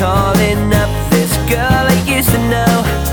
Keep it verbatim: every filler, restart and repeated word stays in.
calling up this girl I used to know.